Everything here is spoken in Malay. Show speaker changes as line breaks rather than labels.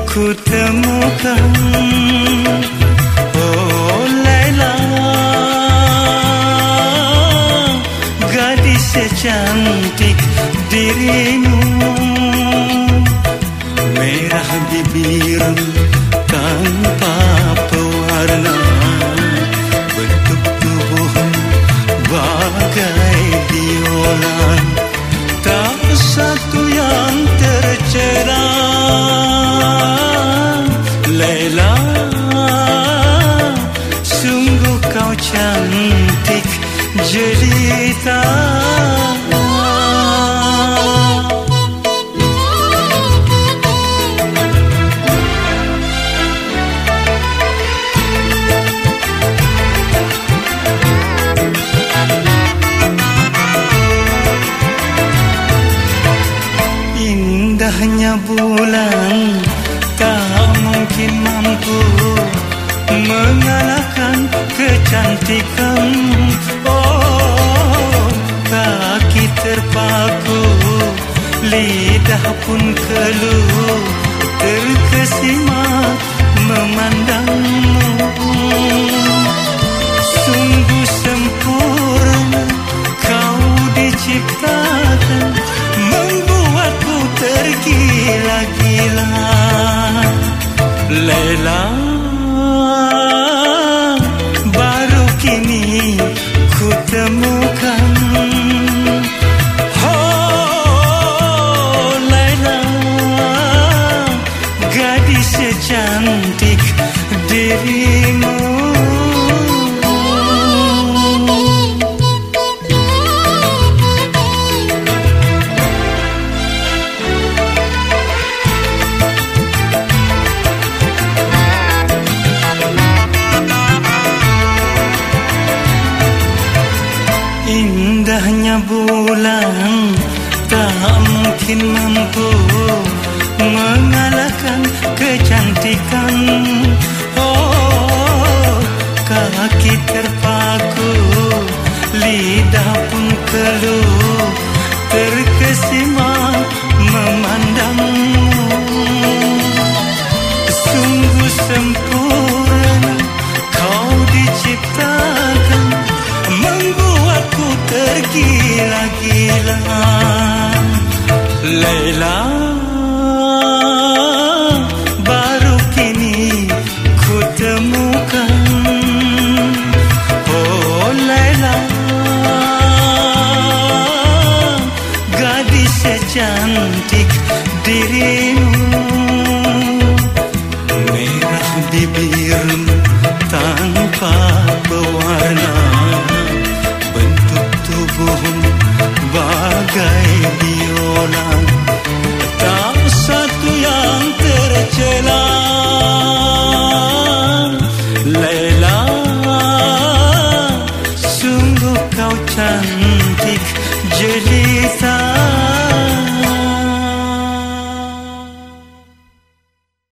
ku temukan. Oh Laila, gadis secantik dirimu, merah bibir tanpa pewarna, bentuk tubuh bagai biola, tak satu yang tercerah. Laila, sungguh kau cantik jelita. Indahnya bulan tak mungkin mampu mengalahkan kecantikan. Oh, kaki terpaku, lidah pun keluh, terkesima memandangmu. Sungguh sempurna kau diciptakan, membuatku tergila-gila. Laila, baru kini ku temukan. Oh Laila, gadis secantik dirimu. Indahnya bulan tak mungkin mampu mengalahkan kecantikan.